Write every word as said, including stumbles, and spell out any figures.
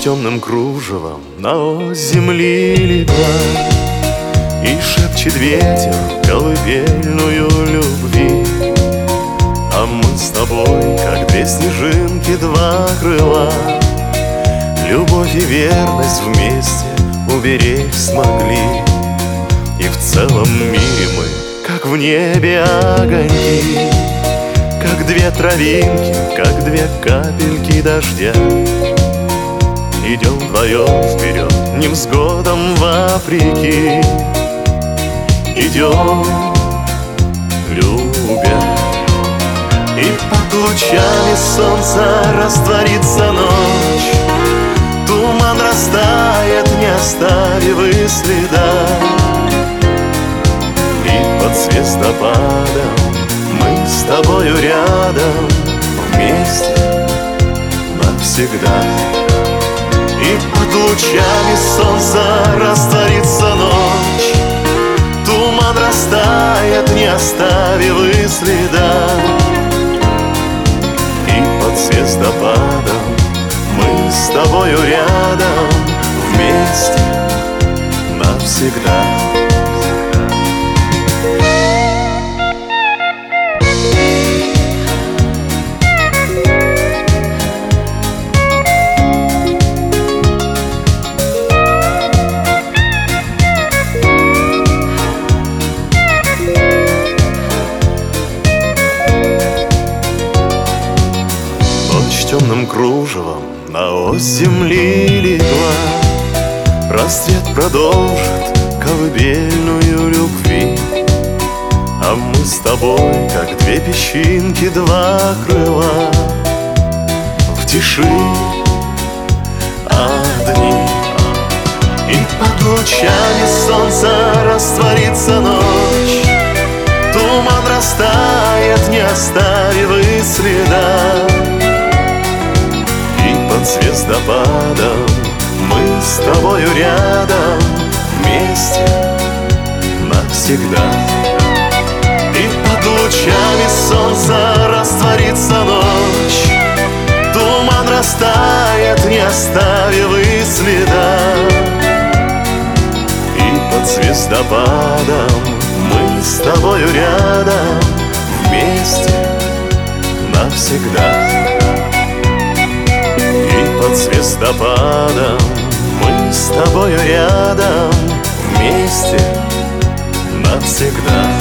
темным кружевом на ось земли легла, и шепчет ветер колыбельную любви. А мы с тобой, как две снежинки, два крыла, любовь и верность вместе уберечь смогли. И в целом мире мы, как в небе огоньки, как две травинки, как две капельки дождя. Идем вдвоем вперед, невзгодам вопреки. Идем, любя, и под лучами солнца растворится ночь. Туман растает, не оставив и следа. И под звездопадом мы с тобою рядом, вместе навсегда. И под лучами солнца растворится ночь. Туман растает, не оставив и следа. И под звездопадом мы с тобою рядом, вместе навсегда. Темным кружевом на ось земли легла, рассвет продолжит колыбельную любви. А мы с тобой, как две песчинки, два крыла, в тиши одни. И под лучами солнца растворится ночь. Туман растает, не оставив и следа. Под звездопадом мы с тобою рядом, вместе навсегда. И под лучами солнца растворится ночь. Туман растает, не оставив и следа. И под звездопадом мы с тобою рядом, вместе навсегда. Под звездопадом мы с тобою рядом, вместе навсегда.